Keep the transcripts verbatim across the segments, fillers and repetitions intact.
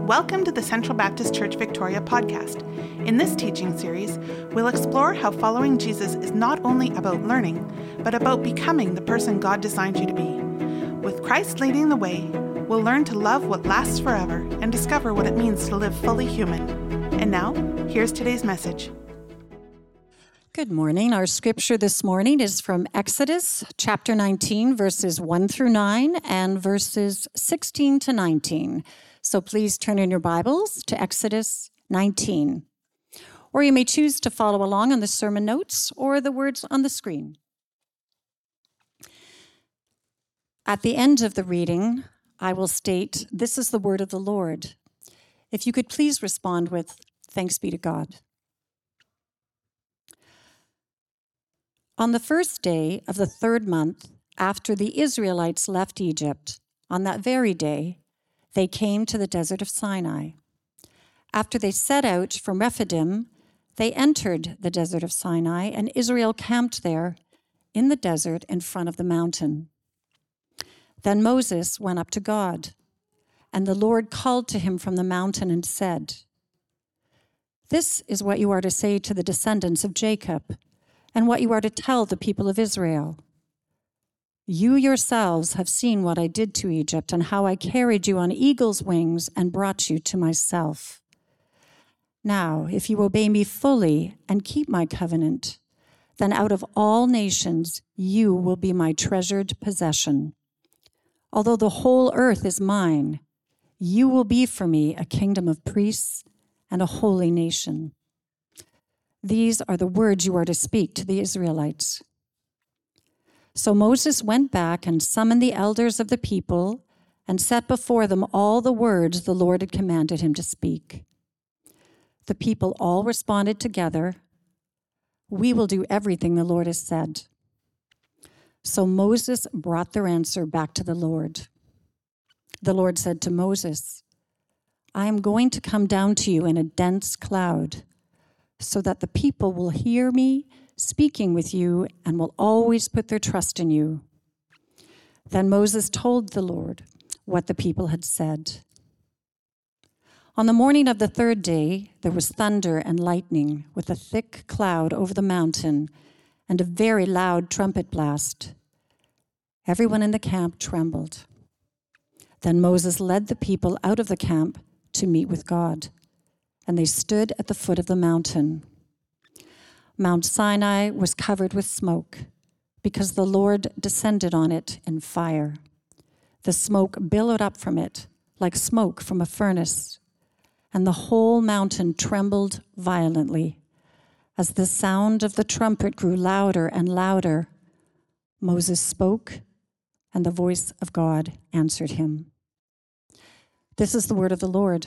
Welcome to the Central Baptist Church Victoria podcast. In this teaching series, we'll explore how following Jesus is not only about learning, but about becoming the person God designed you to be. With Christ leading the way, we'll learn to love what lasts forever and discover what it means to live fully human. And now, here's today's message. Good morning. Our scripture this morning is from Exodus chapter nineteen, verses one through nine and verses sixteen to nineteen. So please turn in your Bibles to Exodus nineteen. Or you may choose to follow along on the sermon notes or the words on the screen. At the end of the reading, I will state, "This is the word of the Lord." If you could please respond with, "Thanks be to God." On the first day of the third month after the Israelites left Egypt, on that very day, they came to the desert of Sinai. After they set out from Rephidim, they entered the desert of Sinai, and Israel camped there in the desert in front of the mountain. Then Moses went up to God, and the Lord called to him from the mountain and said, "This is what you are to say to the descendants of Jacob, and what you are to tell the people of Israel. You yourselves have seen what I did to Egypt and how I carried you on eagle's wings and brought you to myself. Now, if you obey me fully and keep my covenant, then out of all nations you will be my treasured possession. Although the whole earth is mine, you will be for me a kingdom of priests and a holy nation. These are the words you are to speak to the Israelites." So Moses went back and summoned the elders of the people and set before them all the words the Lord had commanded him to speak. The people all responded together, "We will do everything the Lord has said." So Moses brought their answer back to the Lord. The Lord said to Moses, "I am going to come down to you in a dense cloud, so that the people will hear me speaking with you and will always put their trust in you." Then Moses told the Lord what the people had said. On the morning of the third day, there was thunder and lightning with a thick cloud over the mountain and a very loud trumpet blast. Everyone in the camp trembled. Then Moses led the people out of the camp to meet with God, and they stood at the foot of the mountain. Mount Sinai was covered with smoke because the Lord descended on it in fire. The smoke billowed up from it like smoke from a furnace, and the whole mountain trembled violently. As the sound of the trumpet grew louder and louder, Moses spoke, and the voice of God answered him. This is the word of the Lord.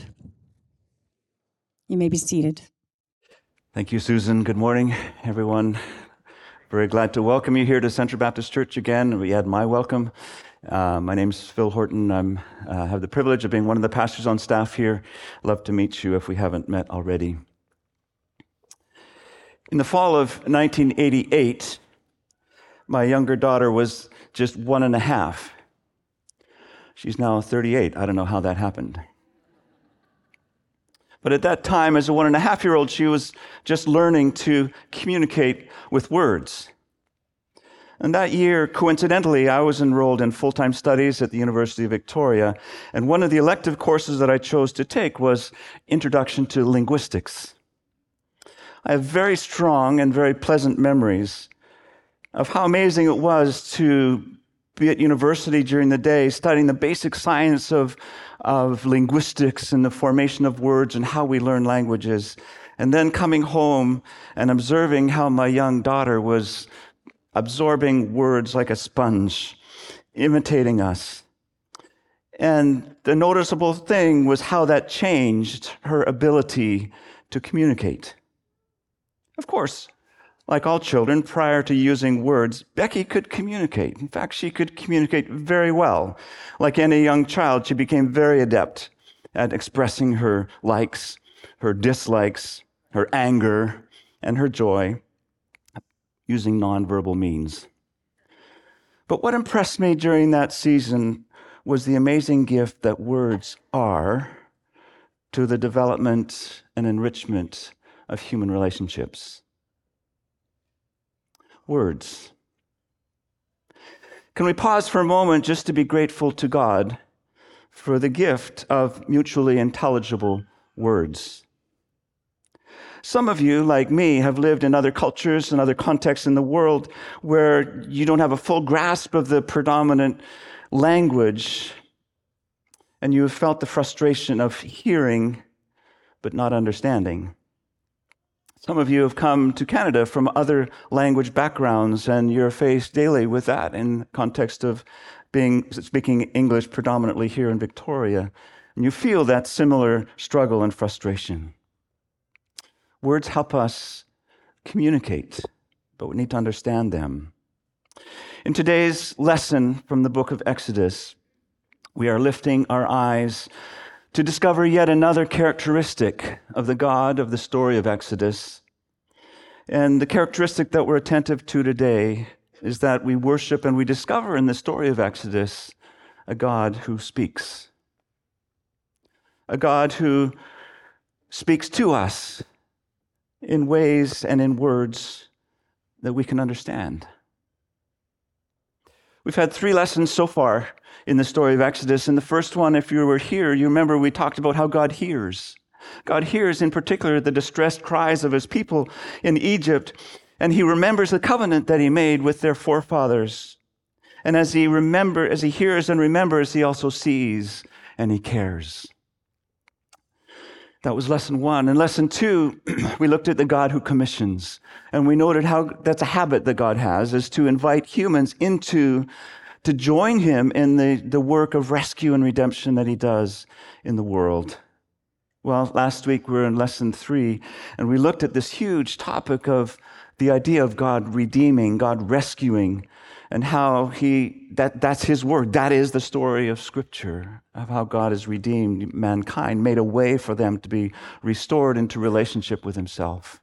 You may be seated. Thank you, Susan. Good morning, everyone. Very glad to welcome you here to Central Baptist Church again. We had my welcome. Uh, my name is Phil Horton. I uh, have the privilege of being one of the pastors on staff here. Love to meet you if we haven't met already. In the fall of nineteen eighty-eight, my younger daughter was just one and a half. She's now thirty-eight. I don't know how that happened. But at that time, as a one and a half year old, she was just learning to communicate with words. And that year, coincidentally, I was enrolled in full-time studies at the University of Victoria. And one of the elective courses that I chose to take was Introduction to Linguistics. I have very strong and very pleasant memories of how amazing it was to be at university during the day, studying the basic science of, of linguistics and the formation of words and how we learn languages, and then coming home and observing how my young daughter was absorbing words like a sponge, imitating us. And the noticeable thing was how that changed her ability to communicate. Of course, like all children, prior to using words, Becky could communicate. In fact, she could communicate very well. Like any young child, she became very adept at expressing her likes, her dislikes, her anger, and her joy using nonverbal means. But what impressed me during that season was the amazing gift that words are to the development and enrichment of human relationships. Words. Can we pause for a moment just to be grateful to God for the gift of mutually intelligible words? Some of you, like me, have lived in other cultures and other contexts in the world where you don't have a full grasp of the predominant language, and you have felt the frustration of hearing but not understanding. Some of you have come to Canada from other language backgrounds, and you're faced daily with that in the context of being speaking English predominantly here in Victoria, and you feel that similar struggle and frustration. Words help us communicate, but we need to understand them. In today's lesson from the book of Exodus, we are lifting our eyes to discover yet another characteristic of the God of the story of Exodus. And the characteristic that we're attentive to today is that we worship and we discover in the story of Exodus a God who speaks. A God who speaks to us in ways and in words that we can understand. We've had three lessons so far in the story of Exodus. In the first one, if you were here, you remember we talked about how God hears. God hears in particular the distressed cries of his people in Egypt, and he remembers the covenant that he made with their forefathers. And as he remember, as he hears and remembers, he also sees and he cares. That was lesson one. In lesson two, we looked at the God who commissions. And we noted how that's a habit that God has, is to invite humans into, to join him in the, the work of rescue and redemption that he does in the world. Well, last week we were in lesson three, and we looked at this huge topic of the idea of God redeeming, God rescuing, and how he, that, that's his word. That is the story of Scripture, of how God has redeemed mankind, made a way for them to be restored into relationship with himself.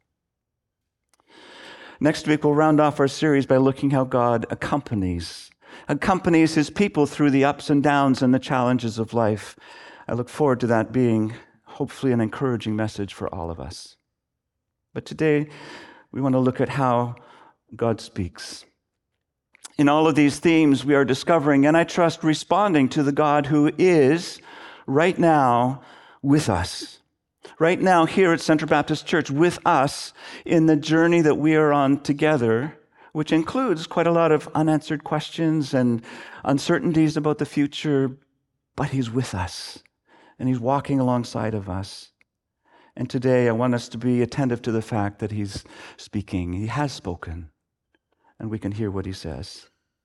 Next week, we'll round off our series by looking how God accompanies, accompanies his people through the ups and downs and the challenges of life. I look forward to that being hopefully an encouraging message for all of us. But today, we want to look at how God speaks. In all of these themes, we are discovering, and I trust responding to the God who is right now with us. Right now here at Central Baptist Church with us in the journey that we are on together, which includes quite a lot of unanswered questions and uncertainties about the future, but he's with us and he's walking alongside of us. And today I want us to be attentive to the fact that he's speaking. He has spoken, and we can hear what he says.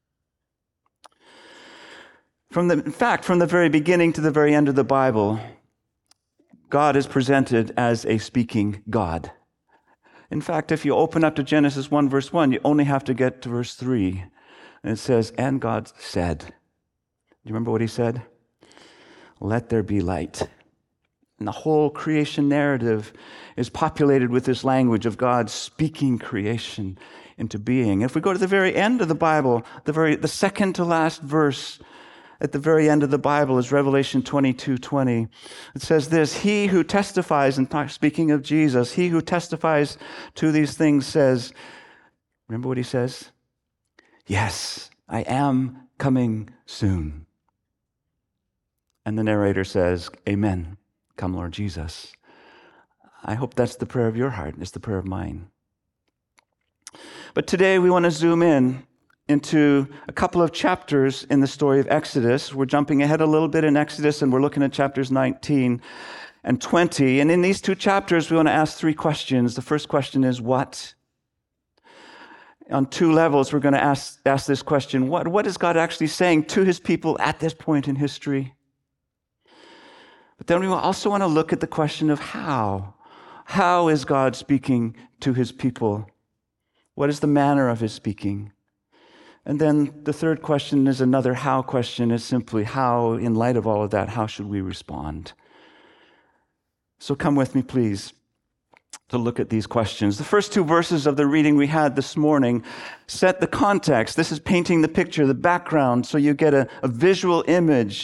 From the, in fact, from the very beginning to the very end of the Bible, God is presented as a speaking God. In fact, if you open up to Genesis one, verse one, you only have to get to verse three. And it says, and God said. Do you remember what he said? Let there be light. And the whole creation narrative is populated with this language of God speaking creation into being. If we go to the very end of the Bible, the very the second to last verse at the very end of the Bible is Revelation twenty-two twenty. It says this, he who testifies, and speaking of Jesus, he who testifies to these things says, remember what he says? Yes, I am coming soon. And the narrator says, amen. Come, Lord Jesus. I hope that's the prayer of your heart. It's the prayer of mine. But today we want to zoom in into a couple of chapters in the story of Exodus. We're jumping ahead a little bit in Exodus, and we're looking at chapters nineteen and twenty. And in these two chapters, we want to ask three questions. The first question is, what? On two levels, we're going to ask, ask this question. What, what is God actually saying to his people at this point in history? But then we also want to look at the question of how. How is God speaking to his people? What is the manner of his speaking? And then the third question is another how question. Is simply how, in light of all of that, how should we respond? So come with me, please, to look at these questions. The first two verses of the reading we had this morning set the context. This is painting the picture, the background, so you get a, a visual image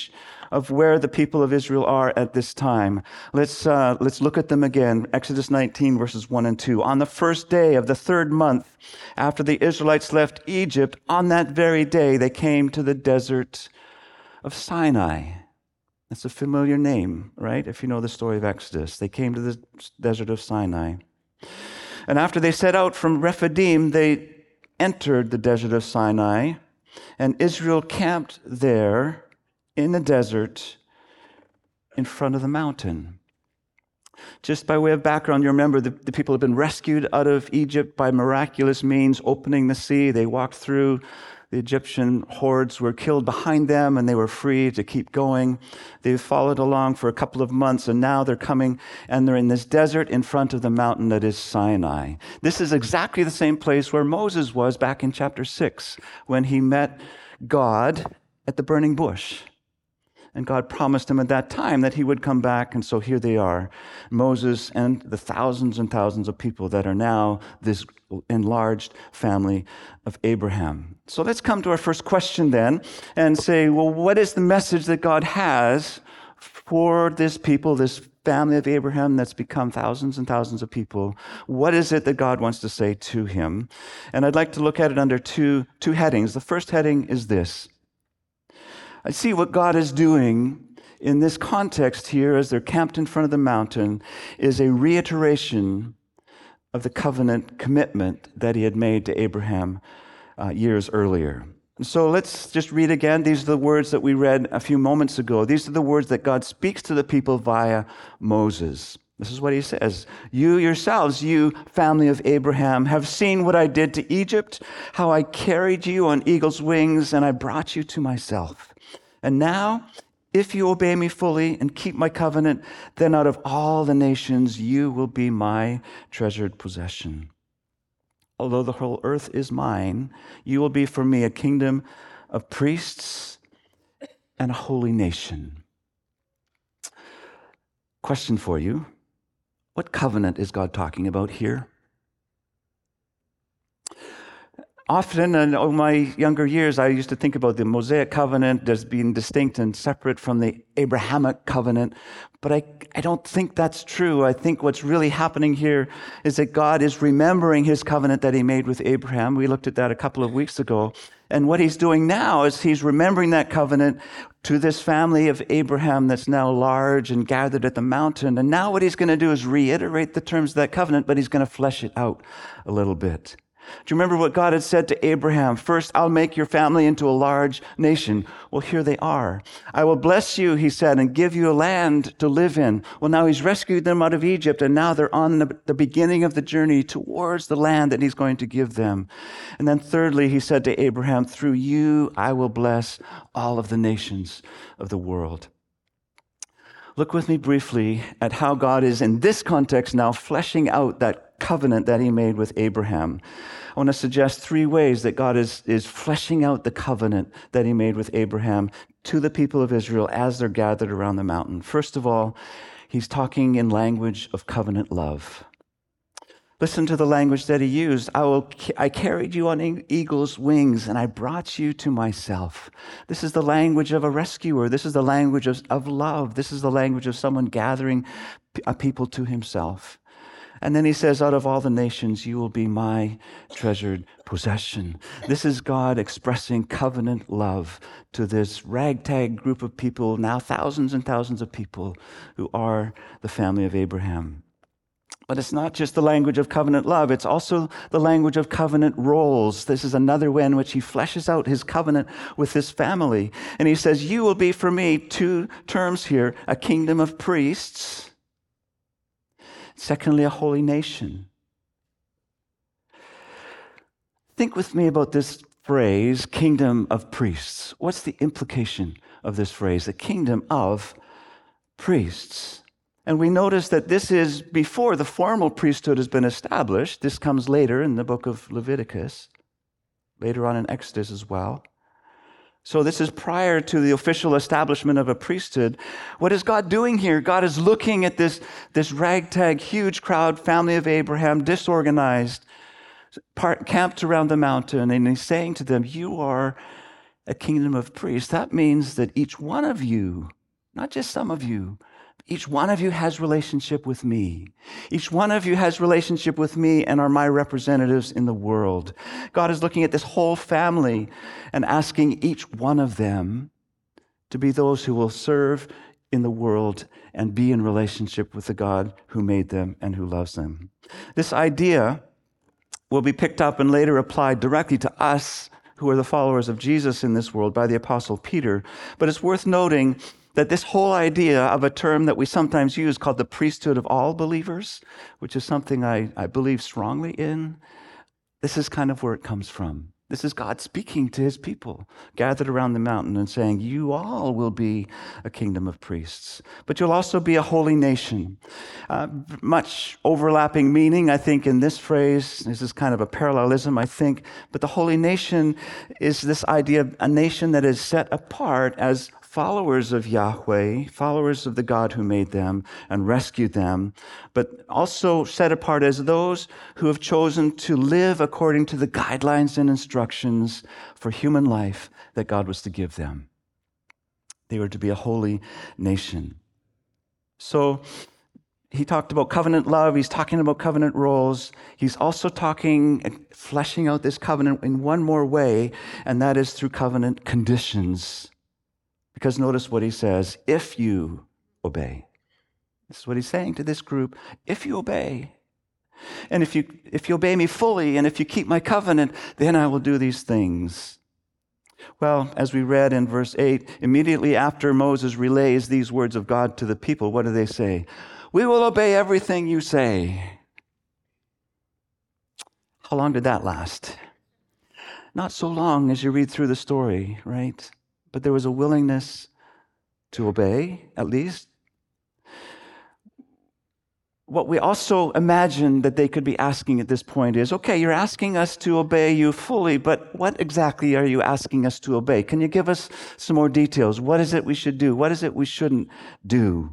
of where the people of Israel are at this time. Let's, uh, let's look at them again. Exodus nineteen, verses one and two. On the first day of the third month, after the Israelites left Egypt, on that very day they came to the desert of Sinai. That's a familiar name, right? If you know the story of Exodus. They came to the desert of Sinai. And after they set out from Rephidim, they entered the desert of Sinai, and Israel camped there in the desert in front of the mountain. Just by way of background, you remember the, the people had been rescued out of Egypt by miraculous means, opening the sea. They walked through. The Egyptian hordes were killed behind them, and they were free to keep going. They followed along for a couple of months, and now they're coming, and they're in this desert in front of the mountain that is Sinai. This is exactly the same place where Moses was back in chapter six, when he met God at the burning bush. And God promised him at that time that he would come back, and so here they are, Moses and the thousands and thousands of people that are now this enlarged family of Abraham. So let's come to our first question then and say, well, what is the message that God has for this people, this family of Abraham that's become thousands and thousands of people? What is it that God wants to say to him? And I'd like to look at it under two, two headings. The first heading is this. I see what God is doing in this context here as they're camped in front of the mountain is a reiteration of the covenant commitment that he had made to Abraham uh, years earlier. So let's just read again. These are the words that we read a few moments ago. These are the words that God speaks to the people via Moses. This is what he says. You yourselves, you family of Abraham, have seen what I did to Egypt, how I carried you on eagle's wings, and I brought you to myself. And now, if you obey me fully and keep my covenant, then out of all the nations you will be my treasured possession. Although the whole earth is mine, you will be for me a kingdom of priests and a holy nation. Question for you. What covenant is God talking about here? Often in my younger years, I used to think about the Mosaic covenant as being distinct and separate from the Abrahamic covenant, but I, I don't think that's true. I think what's really happening here is that God is remembering his covenant that he made with Abraham. We looked at that a couple of weeks ago. And what he's doing now is he's remembering that covenant to this family of Abraham that's now large and gathered at the mountain. And now what he's going to do is reiterate the terms of that covenant, but he's going to flesh it out a little bit. Do you remember what God had said to Abraham? First, I'll make your family into a large nation. Well, here they are. I will bless you, he said, and give you a land to live in. Well, now he's rescued them out of Egypt, and now they're on the, the beginning of the journey towards the land that he's going to give them. And then thirdly, he said to Abraham, through you, I will bless all of the nations of the world. Look with me briefly at how God is, in this context now, fleshing out that covenant that he made with Abraham. I want to suggest three ways that God is, is fleshing out the covenant that he made with Abraham to the people of Israel as they're gathered around the mountain. First of all, he's talking in language of covenant love. Listen to the language that he used. I will. I carried you on eagle's wings, and I brought you to myself. This is the language of a rescuer. This is the language of, of love. This is the language of someone gathering a people to himself. And then he says, out of all the nations, you will be my treasured possession. This is God expressing covenant love to this ragtag group of people, now thousands and thousands of people who are the family of Abraham. But it's not just the language of covenant love, it's also the language of covenant roles. This is another way in which he fleshes out his covenant with his family. And he says, you will be for me, two terms here, a kingdom of priests. Secondly, a holy nation. Think with me about this phrase, kingdom of priests. What's the implication of this phrase, the kingdom of priests? And we notice that this is before the formal priesthood has been established. This comes later in the book of Leviticus, later on in Exodus as well. So this is prior to the official establishment of a priesthood. What is God doing here? God is looking at this, this ragtag, huge crowd, family of Abraham, disorganized, part, camped around the mountain, and he's saying to them, you are a kingdom of priests. That means that each one of you Not just some of you. Each one of you has relationship with me. Each one of you has relationship with me and are my representatives in the world. God is looking at this whole family and asking each one of them to be those who will serve in the world and be in relationship with the God who made them and who loves them. This idea will be picked up and later applied directly to us who are the followers of Jesus in this world by the Apostle Peter. But it's worth noting that this whole idea of a term that we sometimes use called the priesthood of all believers, which is something I, I believe strongly in, this is kind of where it comes from. This is God speaking to his people gathered around the mountain and saying, you all will be a kingdom of priests, but you'll also be a holy nation. Uh, much overlapping meaning, I think, in this phrase. This is kind of a parallelism, I think. But the holy nation is this idea of a nation that is set apart as followers of Yahweh, followers of the God who made them and rescued them, but also set apart as those who have chosen to live according to the guidelines and instructions for human life that God was to give them. They were to be a holy nation. So he talked about covenant love. He's talking about covenant roles. He's also talking, fleshing out this covenant in one more way, and that is through covenant conditions. Because notice what he says, if you obey. This is what he's saying to this group. If you obey, and if you if you obey me fully, and if you keep my covenant, then I will do these things. Well, as we read in verse eight, immediately after Moses relays these words of God to the people, what do they say? We will obey everything you say. How long did that last? Not so long as you read through the story, right? But there was a willingness to obey, at least. What we also imagine that they could be asking at this point is, okay, you're asking us to obey you fully, but what exactly are you asking us to obey? Can you give us some more details? What is it we should do? What is it we shouldn't do?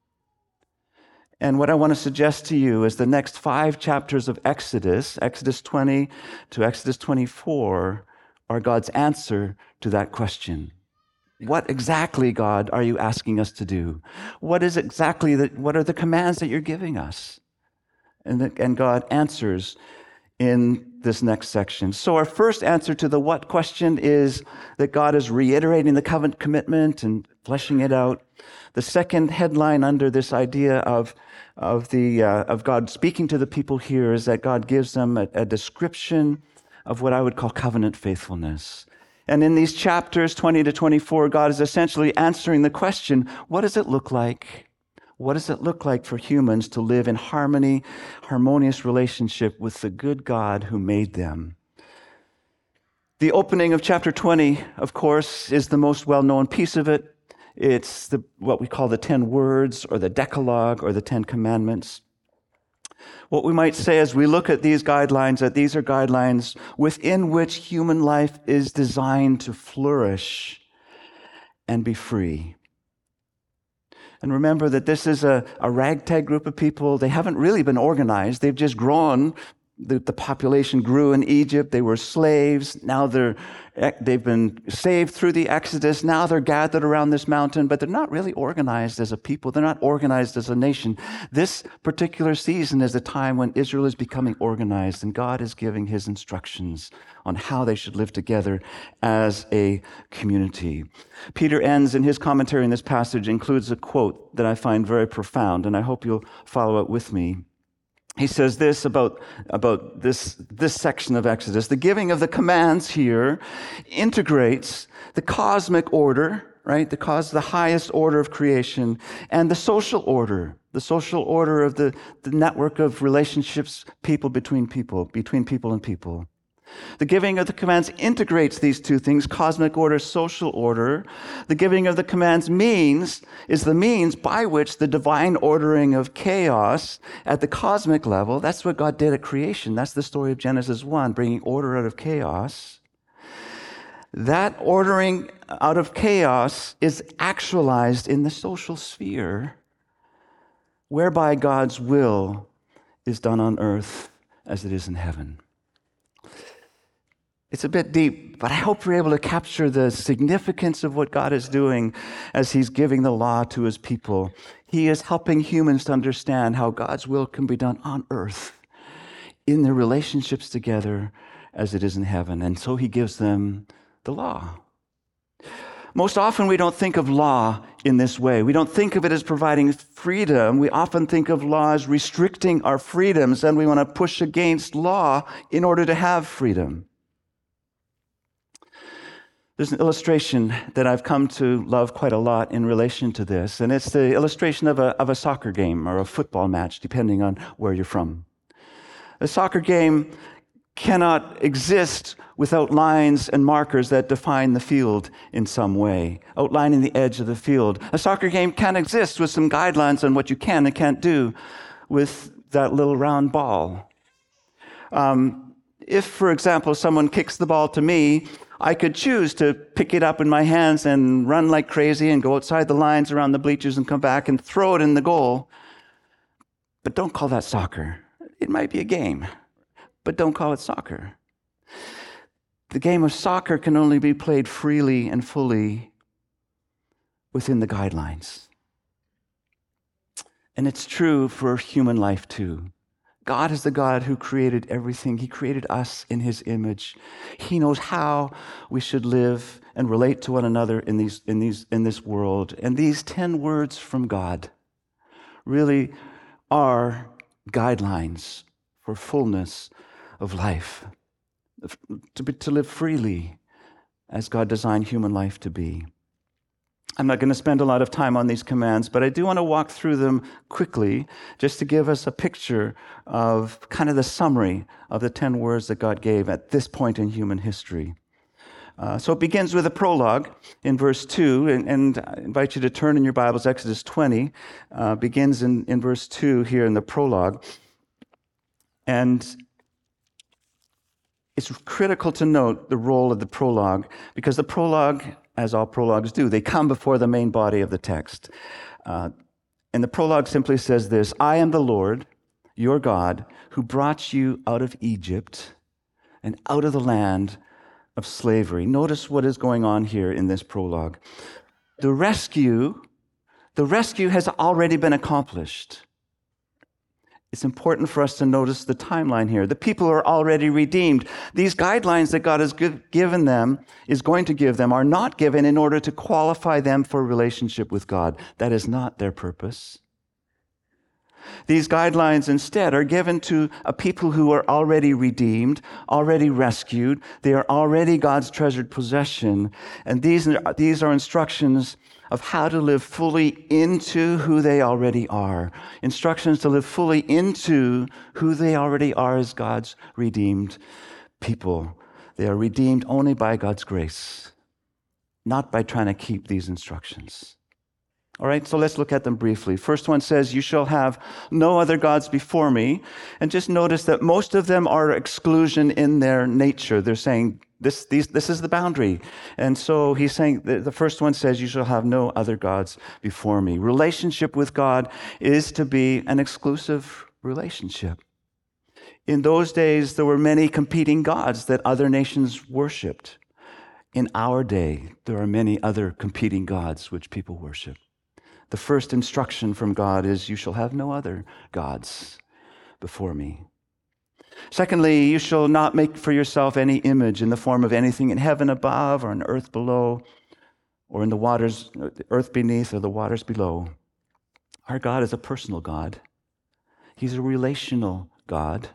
And what I want to suggest to you is the next five chapters of Exodus, Exodus twenty to Exodus twenty-four, are God's answer to that question. What exactly, God, are you asking us to do? What is exactly the, what are the commands that you're giving us? And, the, and God answers in this next section. So our first answer to the what question is that God is reiterating the covenant commitment and fleshing it out. The second headline under this idea of, of, the, uh, of God speaking to the people here is that God gives them a, a description of what I would call covenant faithfulness. And in these chapters twenty to twenty-four, God is essentially answering the question, what does it look like? What does it look like for humans to live in harmony, harmonious relationship with the good God who made them? The opening of chapter twenty, of course, is the most well-known piece of it. It's the, what we call the ten words or the Decalogue or the Ten Commandments. What we might say as we look at these guidelines, that these are guidelines within which human life is designed to flourish and be free. And remember that this is a, a ragtag group of people. They haven't really been organized. They've just grown. The, the population grew in Egypt. They were slaves. Now they're, they've been saved through the Exodus. Now they're gathered around this mountain, but they're not really organized as a people. They're not organized as a nation. This particular season is a time when Israel is becoming organized, and God is giving his instructions on how they should live together as a community. Peter ends in his commentary in this passage, includes a quote that I find very profound, and I hope you'll follow it with me. He says this about, about this, this section of Exodus. The giving of the commands here integrates the cosmic order, right? The cause, the highest order of creation, and the social order, the social order of the, the network of relationships, people between people, between people and people. The giving of the commands integrates these two things, cosmic order, social order. The giving of the commands means, is the means by which the divine ordering of chaos at the cosmic level, that's what God did at creation. That's the story of Genesis one, bringing order out of chaos. That ordering out of chaos is actualized in the social sphere, whereby God's will is done on earth as it is in heaven. It's a bit deep, but I hope you're able to capture the significance of what God is doing as he's giving the law to his people. He is helping humans to understand how God's will can be done on earth in their relationships together as it is in heaven. And so he gives them the law. Most often we don't think of law in this way. We don't think of it as providing freedom. We often think of law as restricting our freedoms, and we want to push against law in order to have freedom. There's an illustration that I've come to love quite a lot in relation to this, and it's the illustration of a, of a soccer game or a football match, depending on where you're from. A soccer game cannot exist without lines and markers that define the field in some way, outlining the edge of the field. A soccer game can't exist with some guidelines on what you can and can't do with that little round ball. Um, if, for example, someone kicks the ball to me, I could choose to pick it up in my hands and run like crazy and go outside the lines around the bleachers and come back and throw it in the goal. But don't call that soccer. It might be a game, but don't call it soccer. The game of soccer can only be played freely and fully within the guidelines. And it's true for human life too. God is the God who created everything. He created us in his image. He knows how we should live and relate to one another in these, in these, in this world. And these ten words from God really are guidelines for fullness of life, to, be, to live freely as God designed human life to be. I'm not going to spend a lot of time on these commands, but I do want to walk through them quickly just to give us a picture of kind of the summary of the ten words that God gave at this point in human history. Uh, so it begins with a prologue in verse two, and, and I invite you to turn in your Bibles, Exodus twenty, uh, begins in, in verse two here in the prologue. And it's critical to note the role of the prologue, because the prologue, as all prologues do, they come before the main body of the text. Uh, and the prologue simply says this: I am the Lord, your God, who brought you out of Egypt and out of the land of slavery. Notice what is going on here in this prologue. The rescue, the rescue has already been accomplished. It's important for us to notice the timeline here. The people are already redeemed. These guidelines that God has given them, is going to give them, are not given in order to qualify them for a relationship with God. That is not their purpose. These guidelines instead are given to a people who are already redeemed, already rescued. They are already God's treasured possession. And these, these are instructions of how to live fully into who they already are. Instructions to live fully into who they already are as God's redeemed people. They are redeemed only by God's grace, not by trying to keep these instructions. All right, so let's look at them briefly. First one says, you shall have no other gods before me. And just notice that most of them are exclusion in their nature. They're saying, this, these, this is the boundary. And so he's saying, the, the first one says, you shall have no other gods before me. Relationship with God is to be an exclusive relationship. In those days, there were many competing gods that other nations worshipped. In our day, there are many other competing gods which people worship. The first instruction from God is, you shall have no other gods before me. Secondly, you shall not make for yourself any image in the form of anything in heaven above or on earth below or in the waters, the earth beneath or the waters below. Our God is a personal God. He's a relational God.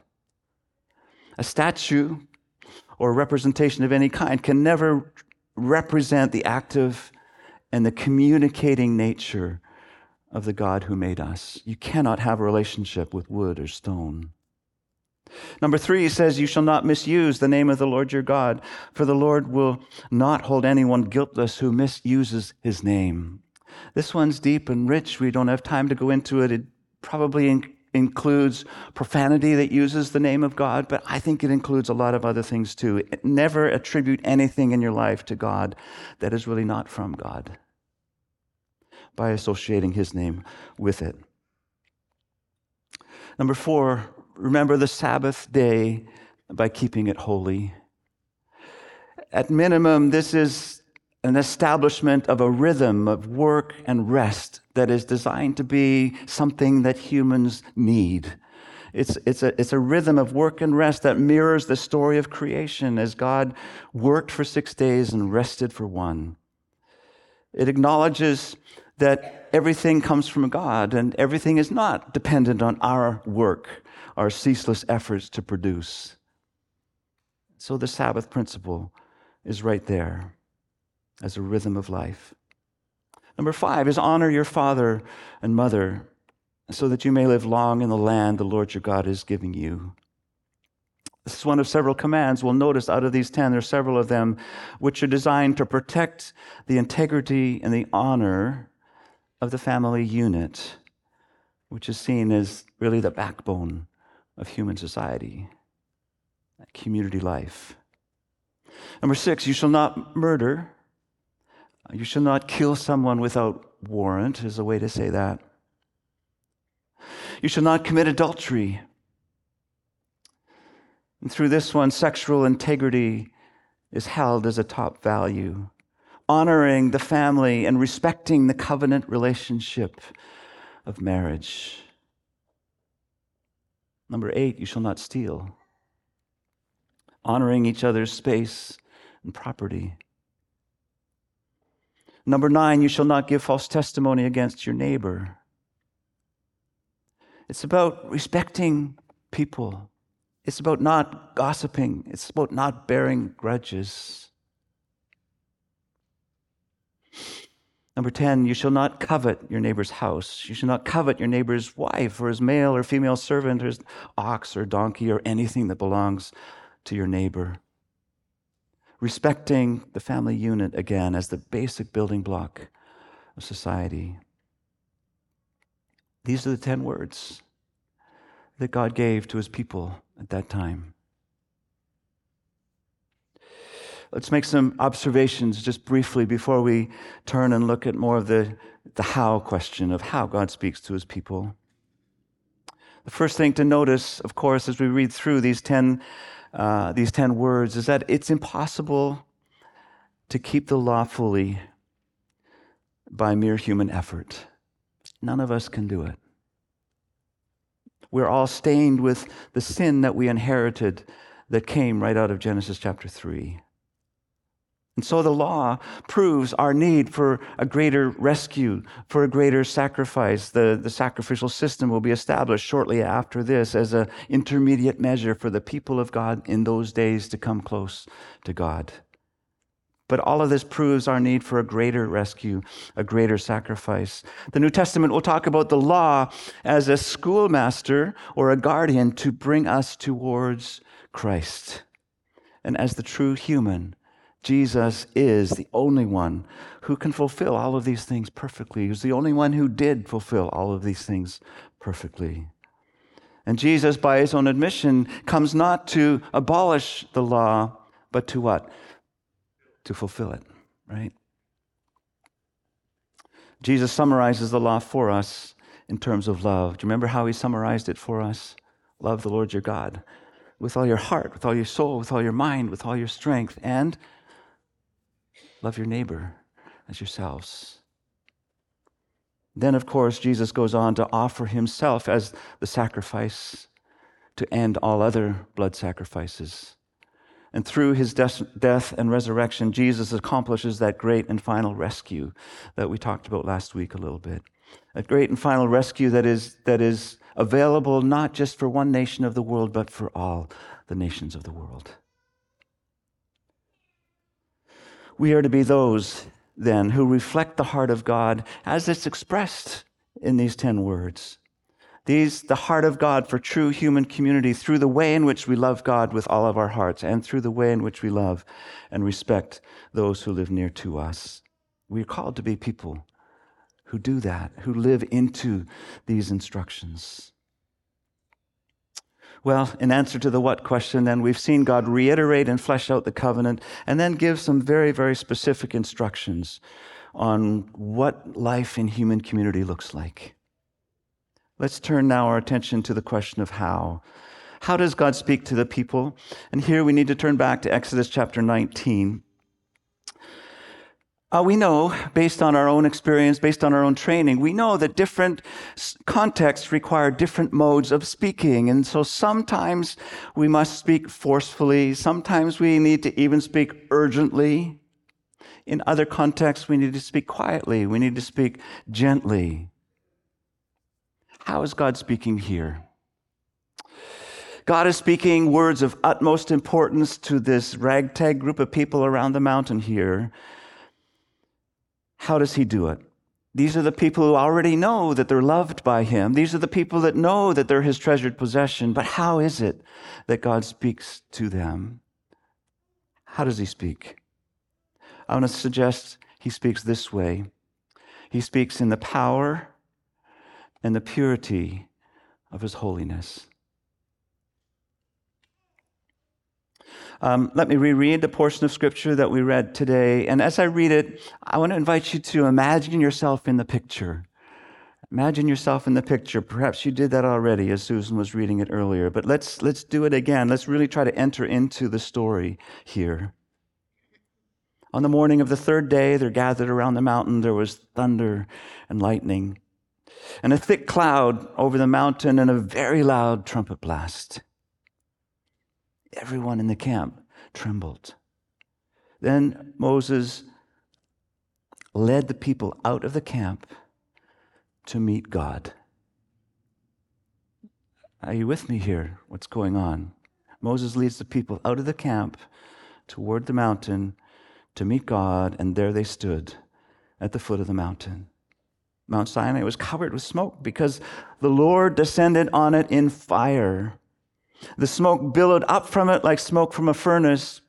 A statue or representation of any kind can never represent the active and the communicating nature of the God who made us. You cannot have a relationship with wood or stone. Number three, he says, you shall not misuse the name of the Lord your God, for the Lord will not hold anyone guiltless who misuses his name. This one's deep and rich. We don't have time to go into it. It probably in- includes profanity that uses the name of God, but I think it includes a lot of other things too. Never attribute anything in your life to God that is really not from God by associating his name with it. Number four, remember the Sabbath day by keeping it holy. at minimum, this is an establishment of a rhythm of work and rest that is designed to be something that humans need. It's, it's, a, it's a rhythm of work and rest that mirrors the story of creation as God worked for six days and rested for one. It acknowledges that everything comes from God and everything is not dependent on our work, our ceaseless efforts to produce. So the Sabbath principle is right there as a rhythm of life. Number five is honor your father and mother so that you may live long in the land the Lord your God is giving you. This is one of several commands. We'll notice out of these ten, there are several of them which are designed to protect the integrity and the honor of the family unit, which is seen as really the backbone of human society, community life. Number six, you shall not murder. You shall not kill someone without warrant, is a way to say that. You shall not commit adultery. And through this one, sexual integrity is held as a top value, honoring the family and respecting the covenant relationship of marriage. Number eight, you shall not steal, honoring each other's space and property. Number nine, you shall not give false testimony against your neighbor. It's about respecting people. It's about not gossiping. It's about not bearing grudges. Number ten, you shall not covet your neighbor's house. You shall not covet your neighbor's wife or his male or female servant or his ox or donkey or anything that belongs to your neighbor. Respecting the family unit, again, as the basic building block of society. These are the ten words that God gave to his people at that time. Let's make some observations just briefly before we turn and look at more of the, the how question of how God speaks to his people. The first thing to notice, of course, as we read through these ten, uh, these ten words is that it's impossible to keep the law fully by mere human effort. None of us can do it. We're all stained with the sin that we inherited that came right out of Genesis chapter three. And so the law proves our need for a greater rescue, for a greater sacrifice. The, the sacrificial system will be established shortly after this as an intermediate measure for the people of God in those days to come close to God. But all of this proves our need for a greater rescue, a greater sacrifice. The New Testament will talk about the law as a schoolmaster or a guardian to bring us towards Christ. And as the true human, Jesus is the only one who can fulfill all of these things perfectly. He's the only one who did fulfill all of these things perfectly. And Jesus, by his own admission, comes not to abolish the law, but to what? To fulfill it, right? Jesus summarizes the law for us in terms of love. Do you remember how he summarized it for us? Love the Lord your God with all your heart, with all your soul, with all your mind, with all your strength, and love your neighbor as yourselves. Then, of course, Jesus goes on to offer himself as the sacrifice to end all other blood sacrifices. And through his death and resurrection, Jesus accomplishes that great and final rescue that we talked about last week a little bit. A great and final rescue that is, that is available not just for one nation of the world, but for all the nations of the world. We are to be those, then, who reflect the heart of God as it's expressed in these ten words. These, the heart of God for true human community through the way in which we love God with all of our hearts and through the way in which we love and respect those who live near to us. We are called to be people who do that, who live into these instructions. Well, in answer to the what question, then, we've seen God reiterate and flesh out the covenant and then give some very, very specific instructions on what life in human community looks like. Let's turn now our attention to the question of how. How does God speak to the people? And here we need to turn back to Exodus chapter nineteen. Uh, we know, based on our own experience, based on our own training, we know that different contexts require different modes of speaking. And so sometimes we must speak forcefully. Sometimes we need to even speak urgently. In other contexts, we need to speak quietly. We need to speak gently. How is God speaking here? God is speaking words of utmost importance to this ragtag group of people around the mountain here. How does he do it? These are the people who already know that they're loved by him. These are the people that know that they're his treasured possession. But how is it that God speaks to them? How does he speak? I want to suggest he speaks this way. He speaks in the power and the purity of his holiness. Um, let me reread the portion of Scripture that we read today. And as I read it, I want to invite you to imagine yourself in the picture. Imagine yourself in the picture. Perhaps you did that already as Susan was reading it earlier. But let's, let's do it again. Let's really try to enter into the story here. On the morning of the third day, they're gathered around the mountain. There was thunder and lightning, and a thick cloud over the mountain, and a very loud trumpet blast. Everyone in the camp trembled. Then Moses led the people out of the camp to meet God. Are you with me here? What's going on? Moses leads the people out of the camp toward the mountain to meet God, and there they stood at the foot of the mountain. Mount Sinai was covered with smoke because the Lord descended on it in fire. The smoke billowed up from it like smoke from a furnace,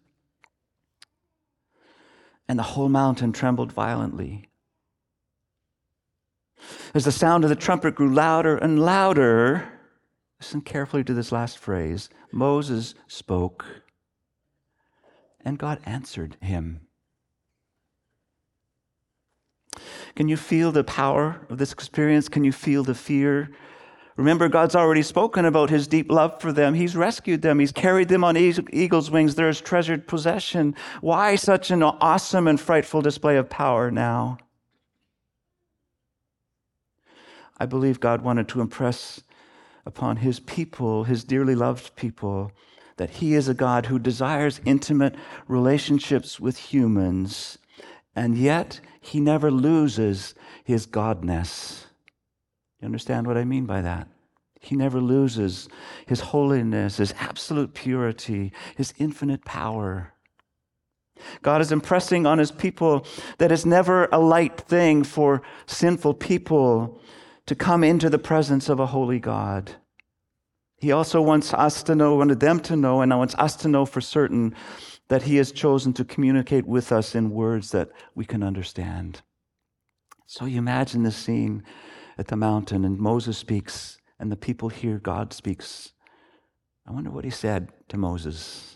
and the whole mountain trembled violently. As the sound of the trumpet grew louder and louder, listen carefully to this last phrase, Moses spoke, and God answered him. Can you feel the power of this experience? Can you feel the fear? Remember, God's already spoken about his deep love for them. He's rescued them. He's carried them on eagle's wings. They're his treasured possession. Why such an awesome and frightful display of power now? I believe God wanted to impress upon his people, his dearly loved people, that he is a God who desires intimate relationships with humans, and yet he never loses his godness. You understand what I mean by that? He never loses his holiness, his absolute purity, his infinite power. God is impressing on his people that it's never a light thing for sinful people to come into the presence of a holy God. He also wants us to know, wanted them to know, and wants us to know for certain that he has chosen to communicate with us in words that we can understand. So you imagine this scene at the mountain, and Moses speaks, and the people hear God speaks. I wonder what he said to Moses.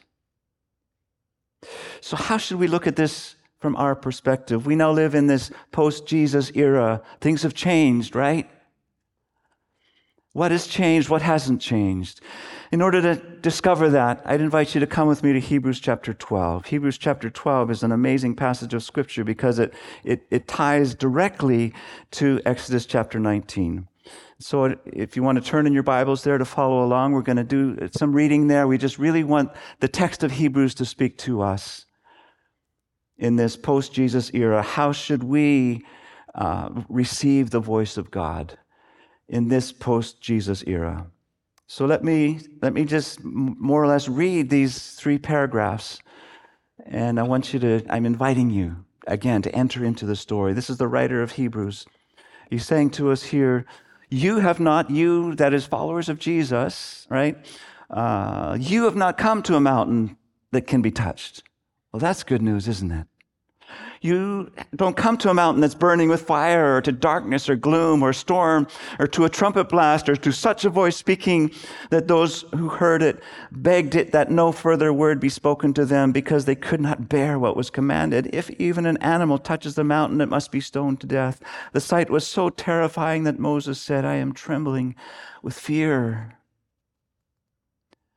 So how should we look at this from our perspective? We now live in this post-Jesus era. Things have changed, right? What has changed? What hasn't changed? In order to discover that, I'd invite you to come with me to Hebrews chapter twelve. Hebrews chapter twelve is an amazing passage of Scripture because it, it, it ties directly to Exodus chapter nineteen. So if you want to turn in your Bibles there to follow along, we're going to do some reading there. We just really want the text of Hebrews to speak to us in this post-Jesus era. How should we uh, receive the voice of God in this post-Jesus era? So let me let me just more or less read these three paragraphs, and I want you to, I'm inviting you again to enter into the story. This is the writer of Hebrews. He's saying to us here, you have not, you, that is followers of Jesus, right? Uh, you have not come to a mountain that can be touched. Well, that's good news, isn't it? You don't come to a mountain that's burning with fire, or to darkness or gloom or storm, or to a trumpet blast, or to such a voice speaking that those who heard it begged it that no further word be spoken to them, because they could not bear what was commanded. If even an animal touches the mountain, it must be stoned to death. The sight was so terrifying that Moses said, I am trembling with fear.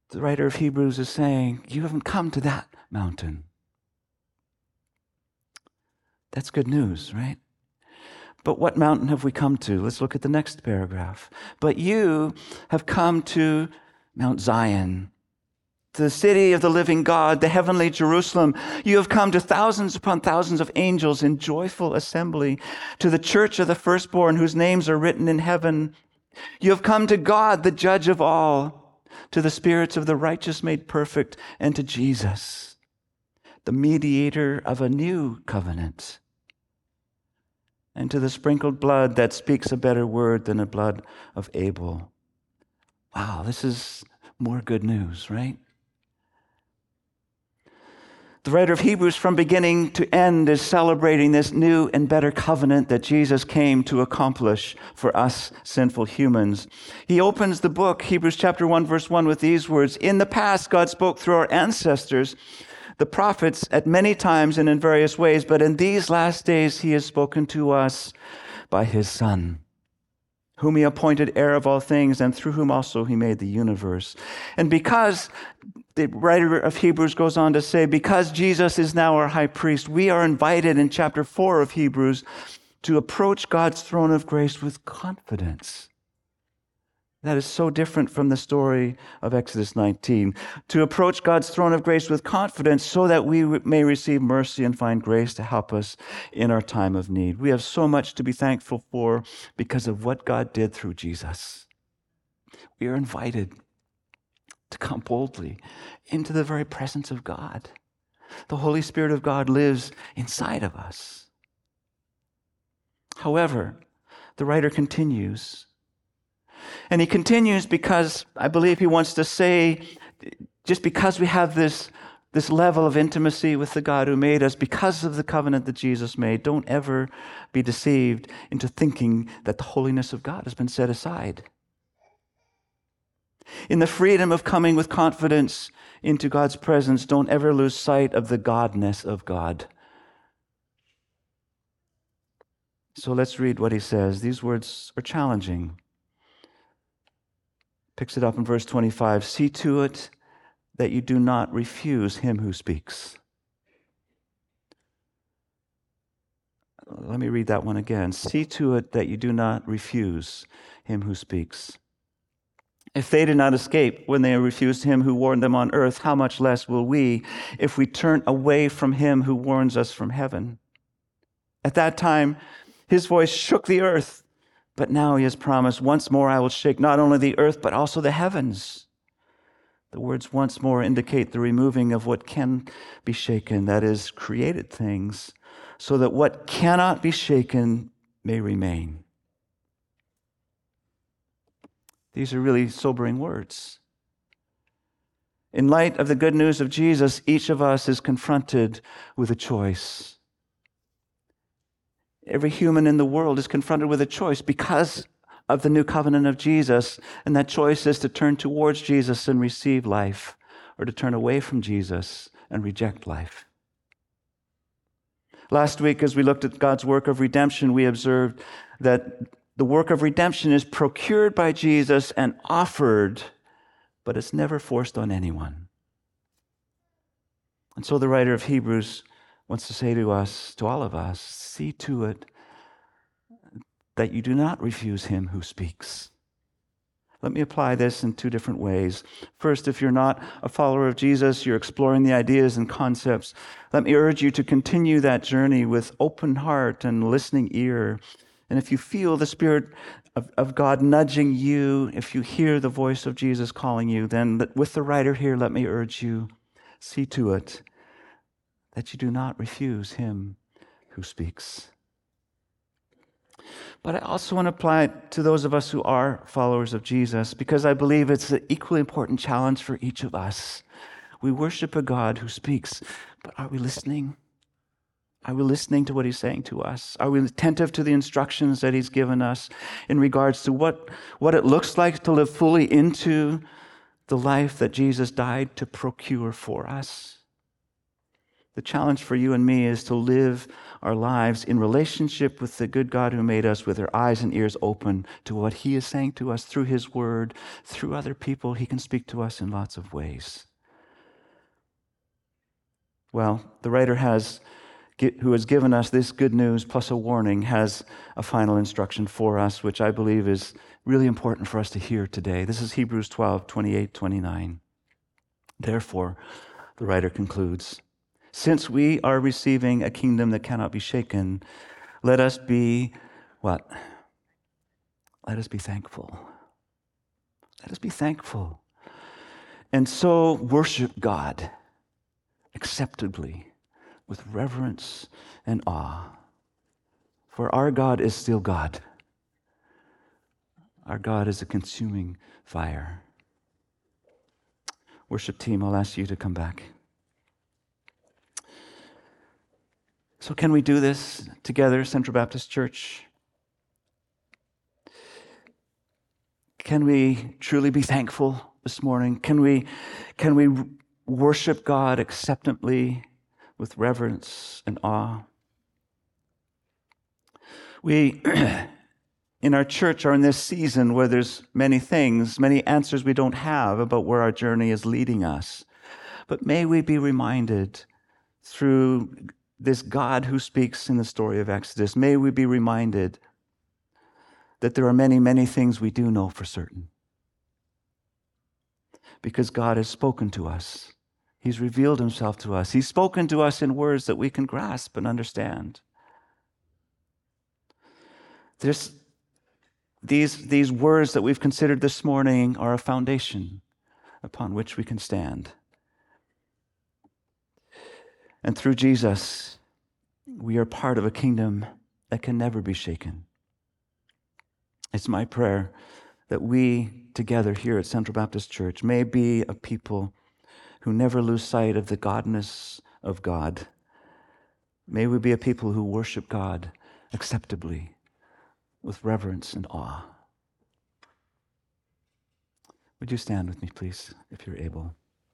The writer of Hebrews is saying, you haven't come to that mountain. That's good news, right? But what mountain have we come to? Let's look at the next paragraph. But you have come to Mount Zion, to the city of the living God, the heavenly Jerusalem. You have come to thousands upon thousands of angels in joyful assembly, to the church of the firstborn whose names are written in heaven. You have come to God, the judge of all, to the spirits of the righteous made perfect, and to Jesus, the mediator of a new covenant, and to the sprinkled blood that speaks a better word than the blood of Abel. Wow, this is more good news, right? The writer of Hebrews, from beginning to end, is celebrating this new and better covenant that Jesus came to accomplish for us sinful humans. He opens the book, Hebrews chapter one, verse one, with these words: in the past, God spoke through our ancestors, the prophets, at many times and in various ways, but in these last days he has spoken to us by his Son, whom he appointed heir of all things, and through whom also he made the universe. And because, the writer of Hebrews goes on to say, because Jesus is now our high priest, we are invited in chapter four of Hebrews to approach God's throne of grace with confidence. That is so different from the story of Exodus nineteen. To approach God's throne of grace with confidence so that we may receive mercy and find grace to help us in our time of need. We have so much to be thankful for because of what God did through Jesus. We are invited to come boldly into the very presence of God. The Holy Spirit of God lives inside of us. However, the writer continues, and he continues because I believe he wants to say, just because we have this, this level of intimacy with the God who made us, because of the covenant that Jesus made, don't ever be deceived into thinking that the holiness of God has been set aside. In the freedom of coming with confidence into God's presence, don't ever lose sight of the godness of God. So let's read what he says. These words are challenging. Picks it up in verse twenty-five. See to it that you do not refuse him who speaks. Let me read that one again. See to it that you do not refuse him who speaks. If they did not escape when they refused him who warned them on earth, how much less will we if we turn away from him who warns us from heaven? At that time, his voice shook the earth, but now he has promised, once more I will shake not only the earth, but also the heavens. The words once more indicate the removing of what can be shaken, that is, created things, so that what cannot be shaken may remain. These are really sobering words. In light of the good news of Jesus, each of us is confronted with a choice. Every human in the world is confronted with a choice because of the new covenant of Jesus, and that choice is to turn towards Jesus and receive life, or to turn away from Jesus and reject life. Last week, as we looked at God's work of redemption, we observed that the work of redemption is procured by Jesus and offered, but it's never forced on anyone. And so the writer of Hebrews wants to say to us, to all of us, see to it that you do not refuse him who speaks. Let me apply this in two different ways. First, if you're not a follower of Jesus, you're exploring the ideas and concepts, let me urge you to continue that journey with open heart and listening ear. And if you feel the Spirit of, of God nudging you, if you hear the voice of Jesus calling you, then with the writer here, let me urge you, see to it that you do not refuse him who speaks. But I also want to apply it to those of us who are followers of Jesus, because I believe it's an equally important challenge for each of us. We worship a God who speaks, but are we listening? Are we listening to what he's saying to us? Are we attentive to the instructions that he's given us in regards to what, what it looks like to live fully into the life that Jesus died to procure for us? The challenge for you and me is to live our lives in relationship with the good God who made us, with our eyes and ears open to what he is saying to us through his word, through other people. He can speak to us in lots of ways. Well, the writer has, who has given us this good news plus a warning, has a final instruction for us, which I believe is really important for us to hear today. This is Hebrews twelve, twenty-eight, twenty-nine. Therefore, the writer concludes, since we are receiving a kingdom that cannot be shaken, let us be what? Let us be thankful. Let us be thankful. And so worship God acceptably with reverence and awe. For our God is still God. Our God is a consuming fire. Worship team, I'll ask you to come back. So can we do this together, Central Baptist Church? Can we truly be thankful this morning? Can we, can we worship God acceptably with reverence and awe? We, in our church, are in this season where there's many things, many answers we don't have about where our journey is leading us. But may we be reminded through this God who speaks in the story of Exodus, may we be reminded that there are many, many things we do know for certain. Because God has spoken to us. He's revealed himself to us. He's spoken to us in words that we can grasp and understand. This, these, these words that we've considered this morning are a foundation upon which we can stand. And through Jesus, we are part of a kingdom that can never be shaken. It's my prayer that we together here at Central Baptist Church may be a people who never lose sight of the godness of God. May we be a people who worship God acceptably with reverence and awe. Would you stand with me, please, if you're able?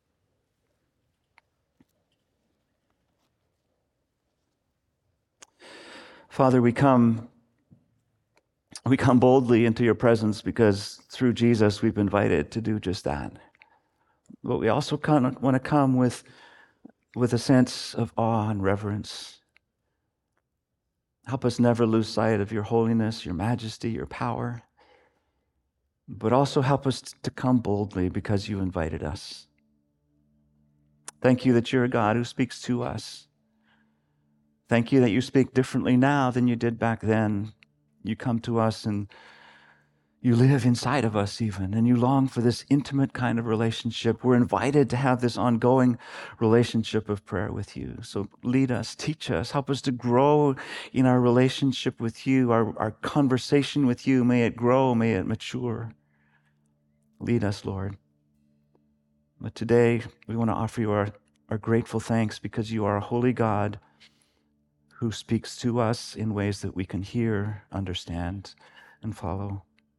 Father, we come, we come boldly into your presence because through Jesus we've been invited to do just that. But we also kind of want to come with, with a sense of awe and reverence. Help us never lose sight of your holiness, your majesty, your power. But also help us to come boldly because you invited us. Thank you that you're a God who speaks to us. Thank you that you speak differently now than you did back then. You come to us and you live inside of us even, and you long for this intimate kind of relationship. We're invited to have this ongoing relationship of prayer with you. So lead us, teach us, help us to grow in our relationship with you, our, our conversation with you. May it grow, may it mature. Lead us, Lord. But today we want to offer you our, our grateful thanks because you are a holy God who speaks to us in ways that we can hear, understand, and follow.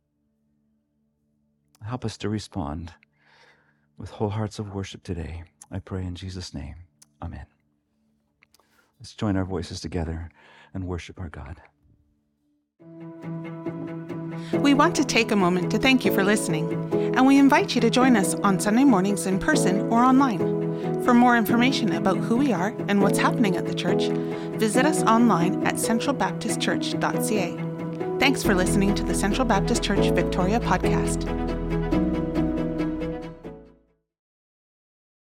Help us to respond with whole hearts of worship today. I pray in Jesus' name. Amen. Let's join our voices together and worship our God. We want to take a moment to thank you for listening, and we invite you to join us on Sunday mornings in person or online. For more information about who we are and what's happening at the church, visit us online at central baptist church dot c a. Thanks for listening to the Central Baptist Church Victoria podcast.